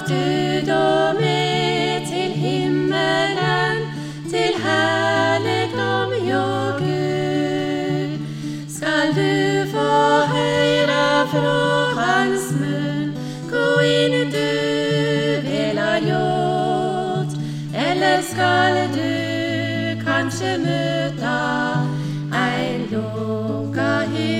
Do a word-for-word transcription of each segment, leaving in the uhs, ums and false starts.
du da med til himmelen, til herligdom, ja Gud. Skal du få høre fra hans munn, gå inn du vil ha gjort, eller skal du kanskje møte en lukka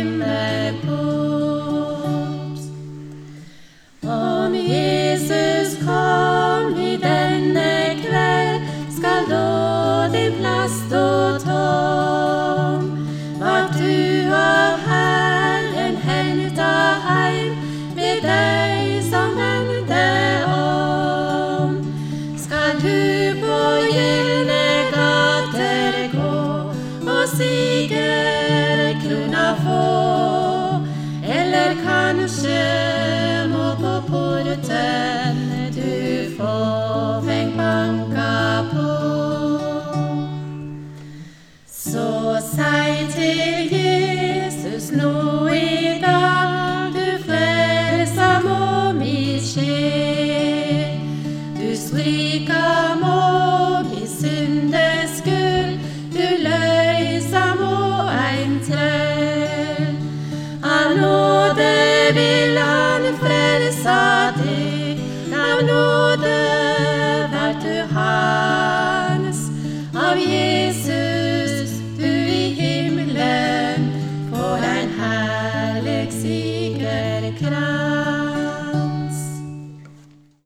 himmelport? Om Jesus kom i denne kveld, skal da din plass stå tom. Vart du av Herren henta heim med deg som venter om? Skal du på gylne gater gå og sigerkrona få, eller kanskje må på porten du fåfeng banka på? Så sei til Jesus nå i dag, du frelsa må mi sjel. Du stryka må mi syndes skyld, du løysa må ein trell. Av nåde vil han frelsa deg, av nåde vert du